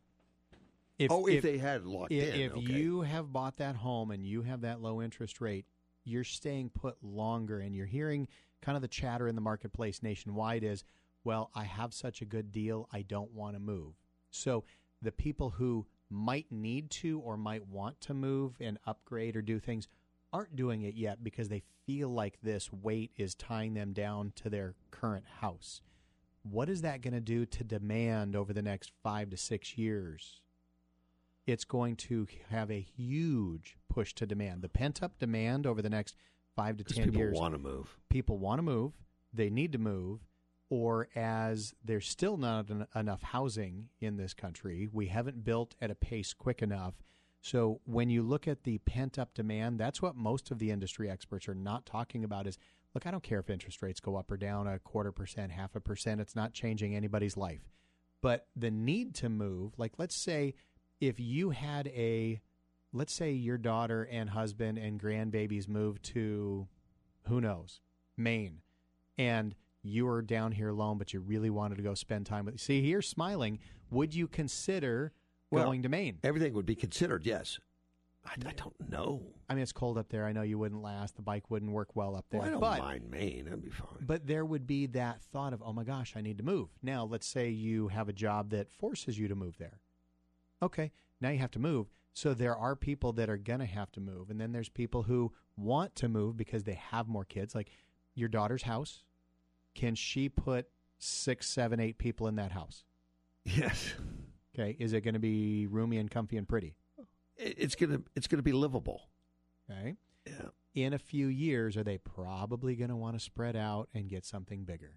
If they had locked in. If you have bought that home and you have that low interest rate, you're staying put longer, and you're hearing kind of the chatter in the marketplace nationwide is, well, I have such a good deal, I don't want to move. So the people who might need to or might want to move and upgrade or do things aren't doing it yet because they feel like this weight is tying them down to their current house. What is that going to do to demand over the next 5 to 6 years? It's going to have a huge push to demand. The pent-up demand over the next 5 to 10 years. People want to move. People want to move. They need to move. Or as there's still not enough housing in this country, we haven't built at a pace quick enough. So when you look at the pent-up demand, that's what most of the industry experts are not talking about is, look, I don't care if interest rates go up or down 0.25%, 0.5%. It's not changing anybody's life. But the need to move, like let's say if you had let's say your daughter and husband and grandbabies moved to, who knows, Maine, and you were down here alone, but you really wanted to go spend time with. See, you're smiling. Would you consider going to Maine? Everything would be considered, yes. I don't know. I mean, it's cold up there. I know you wouldn't last. The bike wouldn't work well up there. Well, I don't mind Maine. That'd be fine. But there would be that thought of, oh, my gosh, I need to move. Now, let's say you have a job that forces you to move there. Okay, now you have to move. So there are people that are going to have to move. And then there's people who want to move because they have more kids. Like your daughter's house. Can she put 6, 7, 8 people in that house? Yes. Okay, is it going to be roomy and comfy and pretty? It's gonna be livable. Okay. Yeah. In a few years, are they probably going to want to spread out and get something bigger?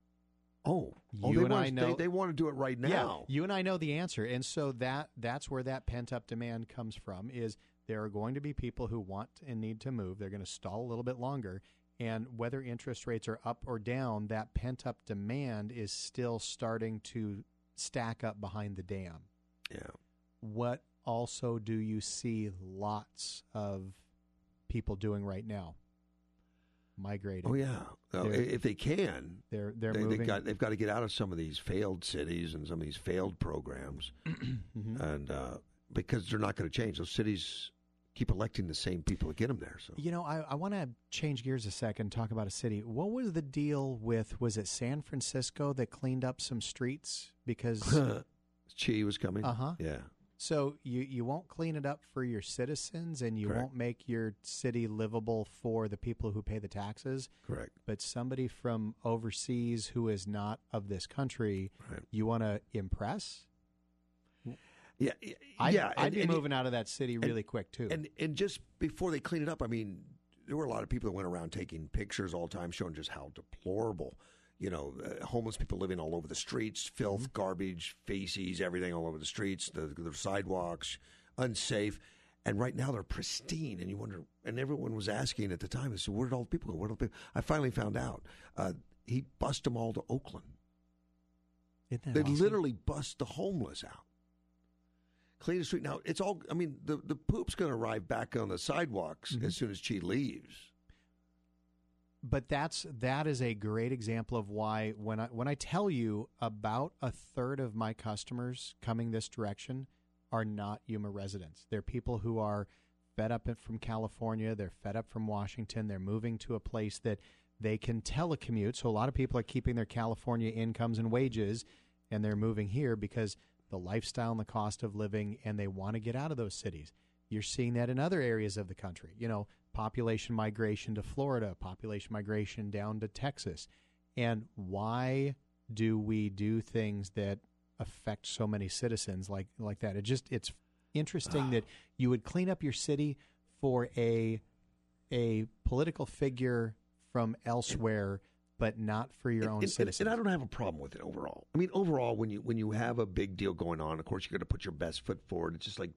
They want to do it right now. Yeah, you and I know the answer, and so that's where that pent up demand comes from. Is there are going to be people who want and need to move. They're going to stall a little bit longer, and whether interest rates are up or down, that pent up demand is still starting to stack up behind the dam. Yeah. What also do you see lots of people doing right now? Migrating. Oh yeah, if they can, they're moving. They've got to get out of some of these failed cities and some of these failed programs, and because they're not going to change. Those cities keep electing the same people to get them there. So I want to change gears a second. Talk about a city. What was the deal with? Was it San Francisco that cleaned up some streets because Chi was coming? Yeah. So you won't clean it up for your citizens, and you won't make your city livable for the people who pay the taxes. Correct. But somebody from overseas who is not of this country, you want to impress? Yeah, I'd be moving out of that city really quick too. And just before they clean it up, I mean, there were a lot of people that went around taking pictures all the time, showing just how deplorable. Homeless people living all over the streets, filth, garbage, feces, everything all over the streets, the sidewalks, unsafe. And right now they're pristine. And you wonder, and everyone was asking at the time, they said, where did all the people go? Where did all the people? I finally found out. He bussed them all to Oakland. Isn't that They awesome? literally bust the homeless out. Clean the street. Now, it's all, I mean, the poop's going to arrive back on the sidewalks as soon as Chi leaves. But that is a great example of why when I tell you about a third of my customers coming this direction are not Yuma residents. They're people who are fed up from California. They're fed up from Washington. They're moving to a place that they can telecommute. So a lot of people are keeping their California incomes and wages, and they're moving here because the lifestyle and the cost of living, and they want to get out of those cities. You're seeing that in other areas of the country. Population migration to Florida, population migration down to Texas. And why do we do things that affect so many citizens like that? It's interesting that you would clean up your city for a political figure from elsewhere, but not for your own citizens. And I don't have a problem with it overall. I mean, overall, when you have a big deal going on, of course, you're going to put your best foot forward. It's just like,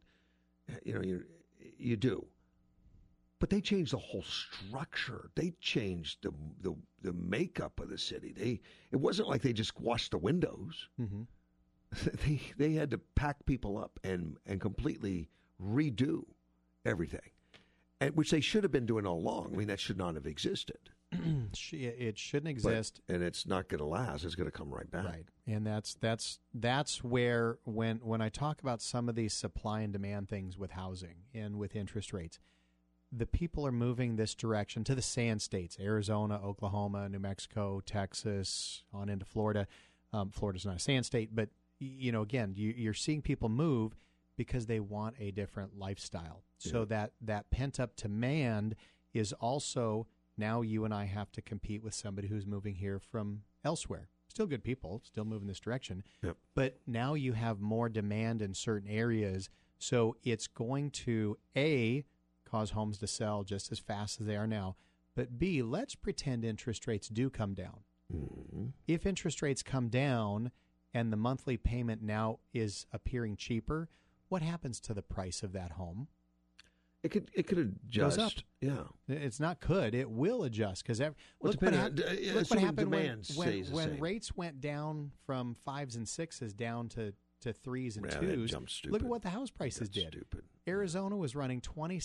you do. But they changed the whole structure. They changed the makeup of the city. It wasn't like they just washed the windows. Mm-hmm. They had to pack people up and completely redo everything, which they should have been doing all along. I mean, that should not have existed. It shouldn't exist, and it's not going to last. It's going to come right back. Right, and that's where when I talk about some of these supply and demand things with housing and with interest rates, the people are moving this direction to the sand states: Arizona, Oklahoma, New Mexico, Texas, on into Florida. Florida's not a sand state, but again, you're seeing people move because they want a different lifestyle. Yeah. So that pent up demand is also. Now you and I have to compete with somebody who's moving here from elsewhere. Still good people, still moving this direction. Yep. But now you have more demand in certain areas. So it's going to, A, cause homes to sell just as fast as they are now. But B, let's pretend interest rates do come down. Mm-hmm. If interest rates come down and the monthly payment now is appearing cheaper, what happens to the price of that home? It could adjust. Goes up. Yeah, it's not could. It will adjust because look what happened when rates went down from 5s and 6s down to 3s and 2s. Look at what the house prices did. Stupid. Arizona was running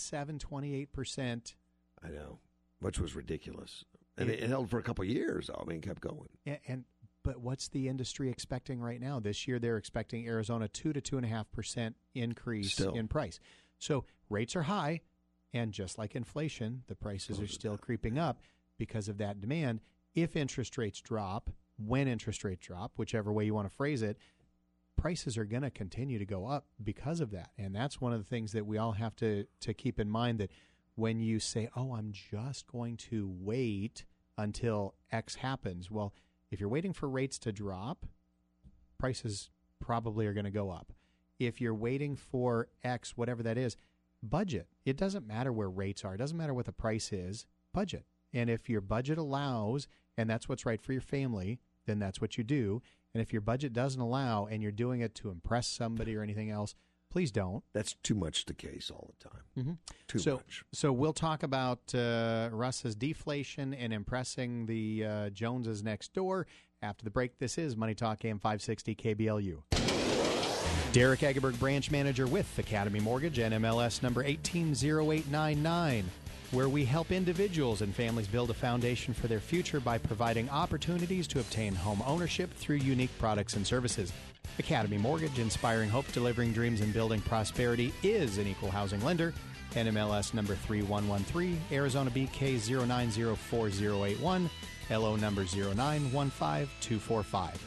27-28%. I know, which was ridiculous, and it held for a couple of years. I mean, it kept going. But what's the industry expecting right now? This year, they're expecting Arizona 2 to 2.5% increase in price. So rates are high, and just like inflation, the prices are still creeping up because of that demand. If interest rates drop, when interest rates drop, whichever way you want to phrase it, prices are going to continue to go up because of that. And that's one of the things that we all have to keep in mind, that when you say, oh, I'm just going to wait until X happens. Well, if you're waiting for rates to drop, prices probably are going to go up. if you're waiting for X, whatever that is, budget. It doesn't matter where rates are. It doesn't matter what the price is. Budget. And if your budget allows, and that's what's right for your family, then that's what you do. And if your budget doesn't allow and you're doing it to impress somebody or anything else, please don't. That's too much the case all the time. Too much. So we'll talk about Russ's deflation and impressing the Joneses next door after the break. This is Money Talk AM 560 KBLU. Derek Egerberg, branch manager with Academy Mortgage, NMLS number 180899, where we help individuals and families build a foundation for their future by providing opportunities to obtain home ownership through unique products and services. Academy Mortgage, inspiring hope, delivering dreams, and building prosperity, is an equal housing lender. NMLS number 3113, Arizona BK 0904081, LO number 0915245.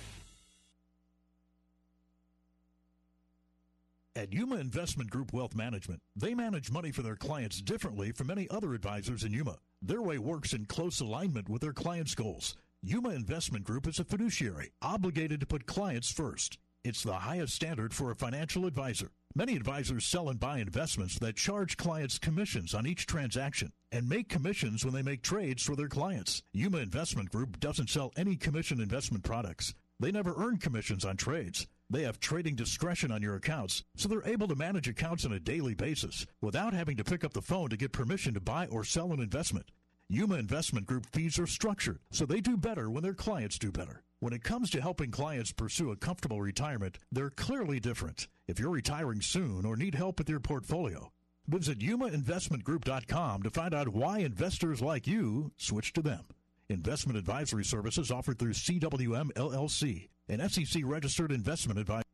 At Yuma Investment Group Wealth Management, they manage money for their clients differently from many other advisors in Yuma. Their way works in close alignment with their clients' goals. Yuma Investment Group is a fiduciary, obligated to put clients first. It's the highest standard for a financial advisor. Many advisors sell and buy investments that charge clients commissions on each transaction and make commissions when they make trades for their clients. Yuma Investment Group doesn't sell any commission investment products. They never earn commissions on trades. They have trading discretion on your accounts, so they're able to manage accounts on a daily basis without having to pick up the phone to get permission to buy or sell an investment. Yuma Investment Group fees are structured, so they do better when their clients do better. When it comes to helping clients pursue a comfortable retirement, they're clearly different. If you're retiring soon or need help with your portfolio, visit yumainvestmentgroup.com to find out why investors like you switch to them. Investment advisory services offered through CWM LLC, an SEC-registered investment advisor.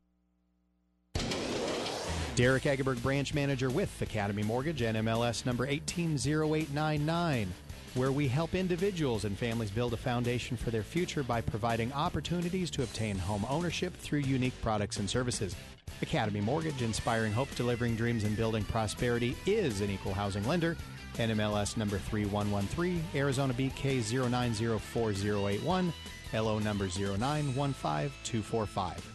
Derek Egerberg, branch manager with Academy Mortgage, NMLS number 180899, where we help individuals and families build a foundation for their future by providing opportunities to obtain home ownership through unique products and services. Academy Mortgage, inspiring hope, delivering dreams, and building prosperity, is an equal housing lender. NMLS number 3113, Arizona BK 0904081, LO number 0915245.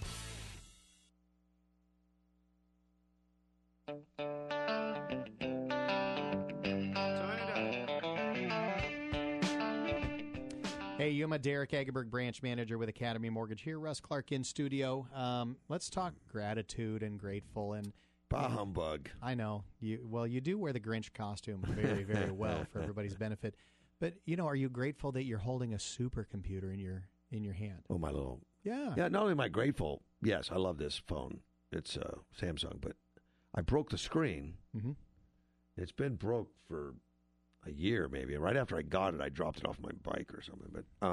Hey, Yuma, Derek Egerberg, branch manager with Academy Mortgage here. Russ Clark in studio. Let's talk gratitude and grateful. And bah humbug. I know. You do wear the Grinch costume very, very well for everybody's benefit. But, are you grateful that you're holding a supercomputer in your hand? Oh, my little... Yeah. Yeah, not only am I grateful, yes, I love this phone. It's Samsung, but I broke the screen. Mm-hmm. It's been broke for a year, maybe. And right after I got it, I dropped it off my bike or something.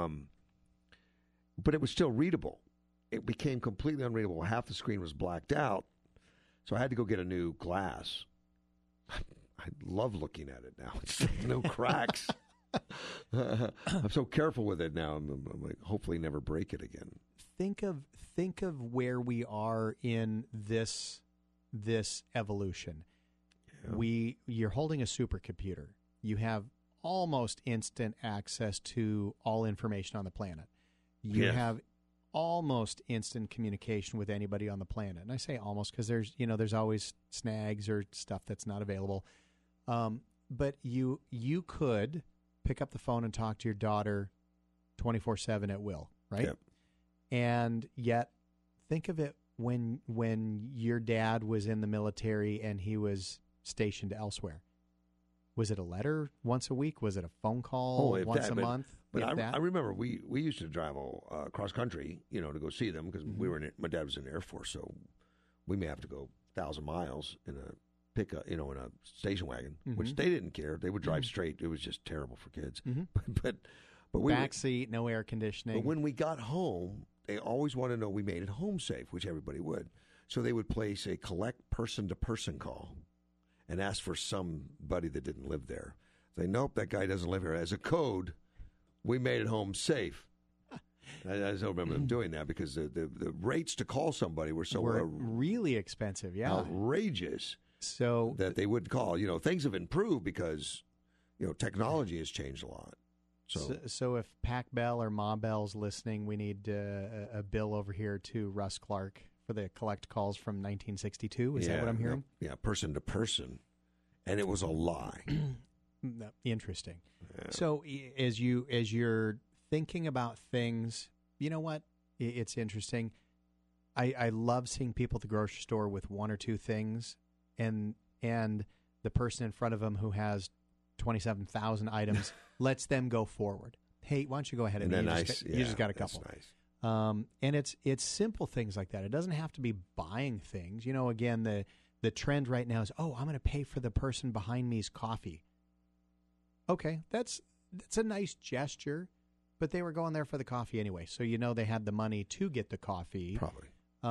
But it was still readable. It became completely unreadable. Half the screen was blacked out, so I had to go get a new glass. I love looking at it now. It's no cracks. I'm so careful with it now. I'm like, hopefully never break it again. Think of where we are in this evolution. Yeah. You're holding a supercomputer. You have almost instant access to all information on the planet. You have almost instant communication with anybody on the planet. And I say almost because there's always snags or stuff that's not available. But you could pick up the phone and talk to your daughter 24/7 at will, right? Yep. And yet, think of it when your dad was in the military and he was stationed elsewhere. Was it a letter once a week? Was it a phone call once a month? But I remember we used to travel cross country, to go see them because my dad was in the Air Force, so we may have to go 1,000 miles in a pickup, in a station wagon, which they didn't care. They would drive straight. It was just terrible for kids. But we backseat, no air conditioning. But when we got home, they always wanted to know we made it home safe, which everybody would. So they would place a collect person-to-person call and ask for somebody that didn't live there. Say, nope, that guy doesn't live here. As a code, we made it home safe. I don't remember them doing that because the rates to call somebody were really expensive, outrageous. So that they would call. Things have improved because technology has changed a lot. So if Pac Bell or Ma Bell's listening, we need a bill over here to Russ Clark for the collect calls from 1962. Is that what I'm hearing? Yeah, person to person. And it was a lie. Interesting. Yeah. So as you're thinking about things, you know what? It's interesting. I love seeing people at the grocery store with one or two things, and the person in front of them who has 27,000 items lets them go forward. Hey, why don't you go ahead and you just got a couple. That's nice. And it's simple things like that. It doesn't have to be buying things. You know, again, the trend right now is, I'm going to pay for the person behind me's coffee. Okay, that's a nice gesture, but they were going there for the coffee anyway. So they had the money to get the coffee. Probably.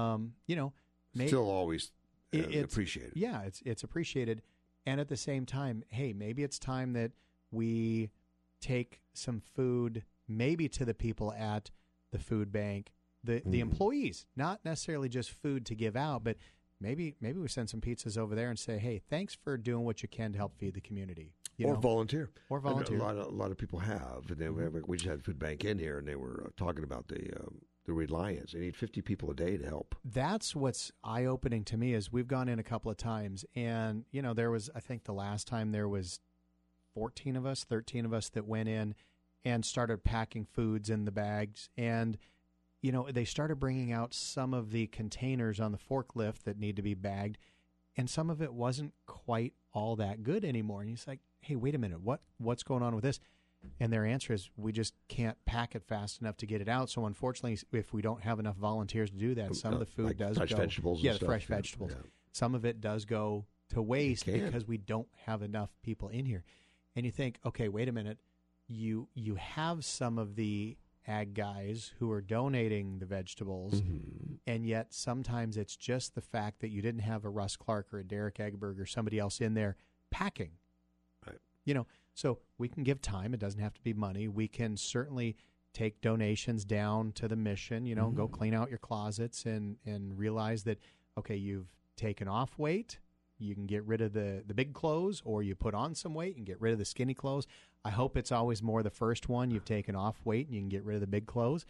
Still always appreciated. Yeah, it's appreciated. And at the same time, hey, maybe it's time that we take some food maybe to the people at the food bank, the employees, not necessarily just food to give out, but maybe we send some pizzas over there and say, hey, thanks for doing what you can to help feed the community. Volunteer. Or volunteer. A lot of people have. And we just had Food Bank in here, and they were talking about the reliance. They need 50 people a day to help. That's what's eye-opening to me is we've gone in a couple of times, and, there was, I think the last time there was 13 of us that went in and started packing foods in the bags. And, they started bringing out some of the containers on the forklift that need to be bagged, and some of it wasn't quite all that good anymore. And he's like, hey, wait a minute, what's going on with this? And their answer is, we just can't pack it fast enough to get it out. So unfortunately, if we don't have enough volunteers to do that, some of the food does fresh go. Vegetables yeah, and the fresh vegetables. Yeah. Some of it does go to waste because we don't have enough people in here. And you think, okay, wait a minute, you have some of the ag guys who are donating the vegetables, and yet sometimes it's just the fact that you didn't have a Russ Clark or a Derek Egberg or somebody else in there packing. Right. So we can give time. It doesn't have to be money. We can certainly take donations down to the mission, go clean out your closets and realize that, okay, you've taken off weight. You can get rid of the big clothes, or you put on some weight and get rid of the skinny clothes. I hope it's always more the first one. You've taken off weight and you can get rid of the big clothes.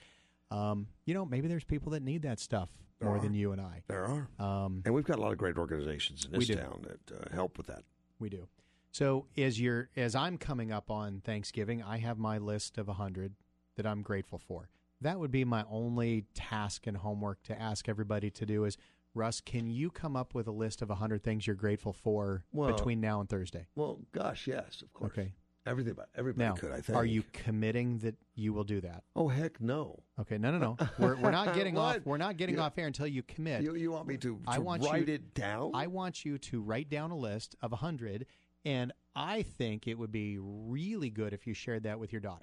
Maybe there's people that need that stuff more than you and I. There are. And we've got a lot of great organizations in this town that help with that. We do. So as I'm coming up on Thanksgiving, I have my list of 100 that I'm grateful for. That would be my only task and homework to ask everybody to do is, Russ, can you come up with a list of 100 things you're grateful for between now and Thursday? Well, gosh, yes, of course. Okay. Everybody now, could, I think. Are you committing that you will do that? Oh, heck no. Okay, no. We're not getting off. We're not getting off air until you commit. You want me to write it down? I want you to write down a list of 100, and I think it would be really good if you shared that with your daughter.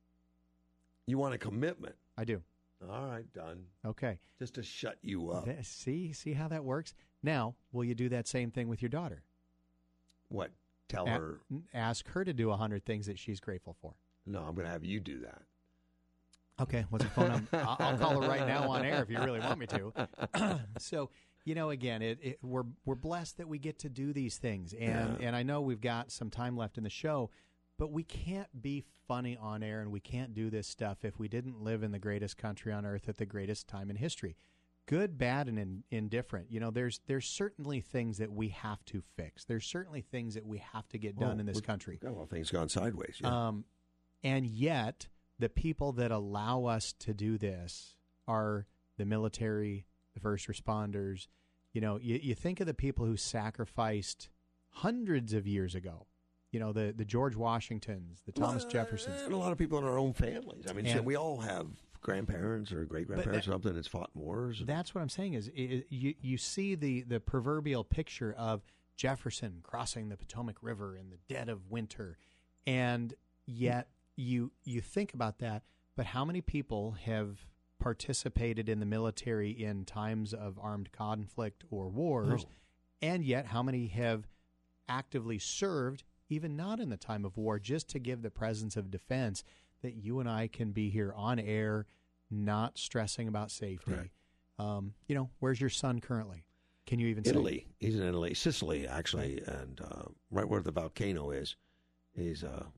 You want a commitment? I do. All right, done. Okay. Just to shut you up. See how that works? Now, will you do that same thing with your daughter? What? Tell her? Ask her to do 100 things that she's grateful for. No, I'm going to have you do that. Okay. What's her phone number? I'll call her right now on air if you really want me to. So, again, we're blessed that we get to do these things. And I know we've got some time left in the show, but we can't be funny on air and we can't do this stuff if we didn't live in the greatest country on earth at the greatest time in history. Good, bad, and indifferent. There's certainly things that we have to fix. There's certainly things that we have to get done in this country. Well, things gone sideways. Yeah. And yet, the people that allow us to do this are the military, the first responders. You think of the people who sacrificed hundreds of years ago. The George Washingtons, the Thomas Jeffersons. And a lot of people in our own families. I mean, we all have grandparents or great-grandparents or something that's fought in wars. That's what I'm saying is you see the proverbial picture of Jefferson crossing the Potomac River in the dead of winter, and yet you think about that, but how many people have participated in the military in times of armed conflict or wars, and yet how many have actively served, even not in the time of war, just to give the presence of defense that you and I can be here on air, not stressing about safety. Right. Where's your son currently? Can you even Italy. Say? He's in Italy. Sicily, actually, and right where the volcano is. He's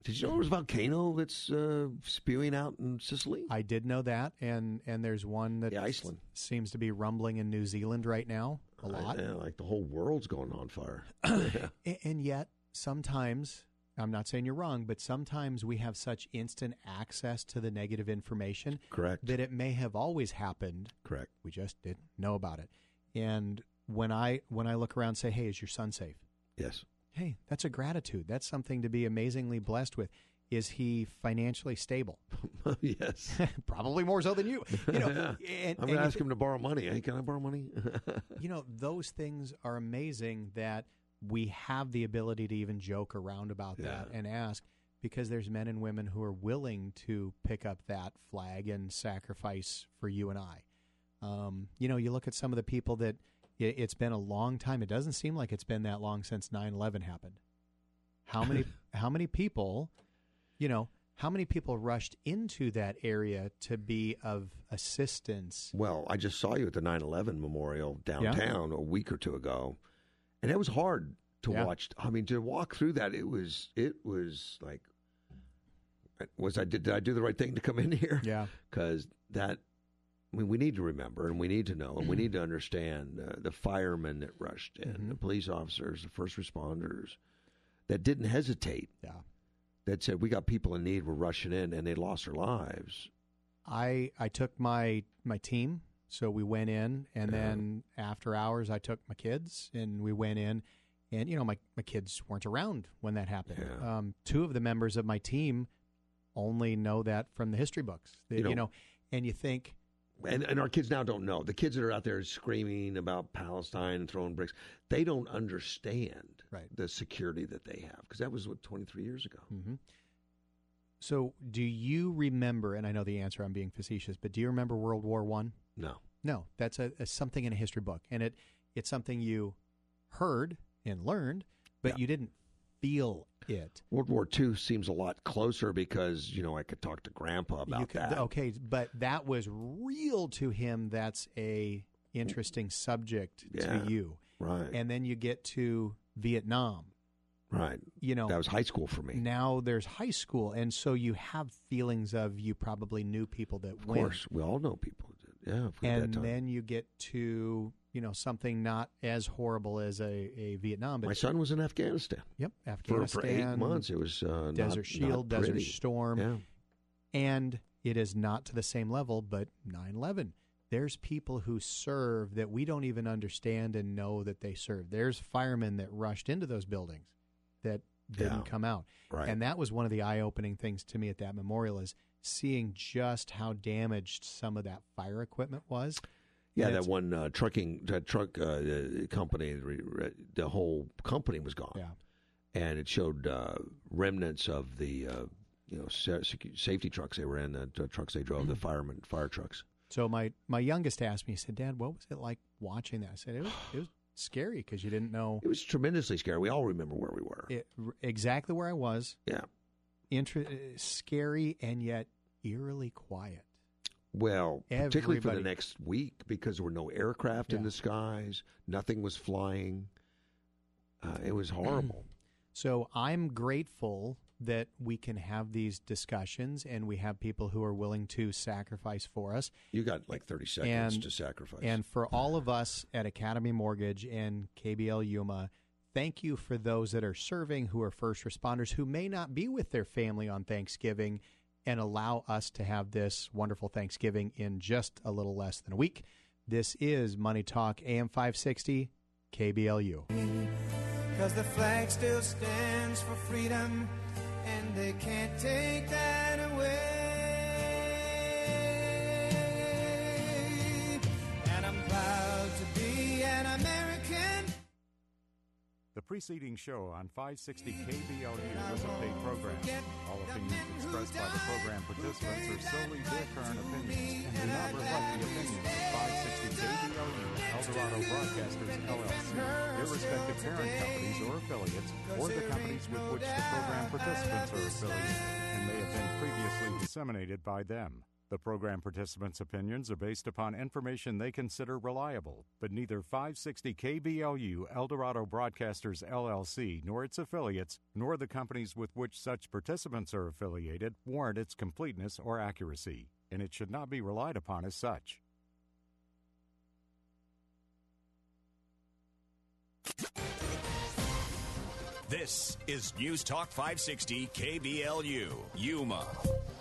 Did you know there's a volcano that's spewing out in Sicily? I did know that, and there's one that Iceland seems to be rumbling in New Zealand right now a lot. Yeah, like the whole world's going on fire. And yet, sometimes, I'm not saying you're wrong, but sometimes we have such instant access to the negative information Correct. that it may have always happened. Correct. We just didn't know about it. And when I look around and say, hey, is your son safe? Yes. Hey, that's a gratitude. That's something to be amazingly blessed with. Is he financially stable? Yes. Probably more so than you. You know, I'm going to ask him to borrow money. Hey, can I borrow money? You know, those things are amazing that we have the ability to even joke around about that and ask, because there's men and women who are willing to pick up that flag and sacrifice for you and I. You know, you look at some of the people that it's been a long time. It doesn't seem like it's been that long since 9/11 happened. How many people, you know, how many people rushed into that area to be of assistance? Well, I just saw you at the 9/11 memorial downtown a week or two ago, and it was hard to watch. I mean, to walk through that, it was like, did I do the right thing to come in here? Yeah, because that. I mean, we need to remember, and we need to know, and we need to understand the firemen that rushed in, the police officers, the first responders that didn't hesitate. Yeah, that said, we got people in need, we're rushing in, and they lost their lives. I took my team, so we went in, and then after hours, I took my kids, and we went in, and, you know, my kids weren't around when that happened. Yeah. 2 of the members of my team only know that from the history books, you know, and you think... And our kids now don't know. The kids that are out there screaming about Palestine and throwing bricks, they don't understand the security that they have, because that was, 23 years ago. Mm-hmm. So do you remember, and I know the answer, I'm being facetious, but do you remember World War I? No. No, that's something in a history book, and it's something you heard and learned, but you didn't feel it. World War II seems a lot closer because, you know, I could talk to Grandpa about that. Okay, but that was real to him. That's a interesting subject to you. Right. And then you get to Vietnam. Right. You know, that was high school for me. Now there's high school, and so you have feelings of, you probably knew people that went. Of course, we all know people that did. Yeah. And then you get to, you know, something not as horrible as a Vietnam. But my son was in Afghanistan. Yep, Afghanistan. For 8 months. It was Desert Shield, not Desert Storm. Yeah. And it is not to the same level, but 9/11. There's people who serve that we don't even understand and know that they serve. There's firemen that rushed into those buildings that didn't come out. Right. And that was one of the eye-opening things to me at that memorial, is seeing just how damaged some of that fire equipment was. Yeah, that one truck company, the whole company was gone. Yeah. And it showed remnants of the safety trucks they were in, the trucks they drove, the fire trucks. So my youngest asked me, he said, "Dad, what was it like watching that?" I said, it was scary, because you didn't know. It was tremendously scary. We all remember where we were. Exactly where I was. Yeah. Scary and yet eerily quiet. Well, particularly for the next week, because there were no aircraft in the skies. Nothing was flying. It was horrible. So I'm grateful that we can have these discussions, and we have people who are willing to sacrifice for us. You got like 30 seconds to sacrifice. And for all of us at Academy Mortgage and KBL Yuma, thank you for those that are serving, who are first responders, who may not be with their family on Thanksgiving, and allow us to have this wonderful Thanksgiving in just a little less than a week. This is Money Talk, AM 560, KBLU. Because the flag still stands for freedom, and they can't take that away. And I'm proud to be an American. The preceding show on 560 KBLU was a paid program. All opinions expressed by the program participants are solely their current opinions and do not reflect the opinions of 560 KBLU, Eldorado Broadcasters, LLC, their respective parent companies or affiliates, or the companies with which the program participants are affiliated, and may have been previously disseminated by them. The program participants' opinions are based upon information they consider reliable, but neither 560 KBLU Eldorado Broadcasters LLC nor its affiliates, nor the companies with which such participants are affiliated, warrant its completeness or accuracy, and it should not be relied upon as such. This is News Talk 560 KBLU, Yuma.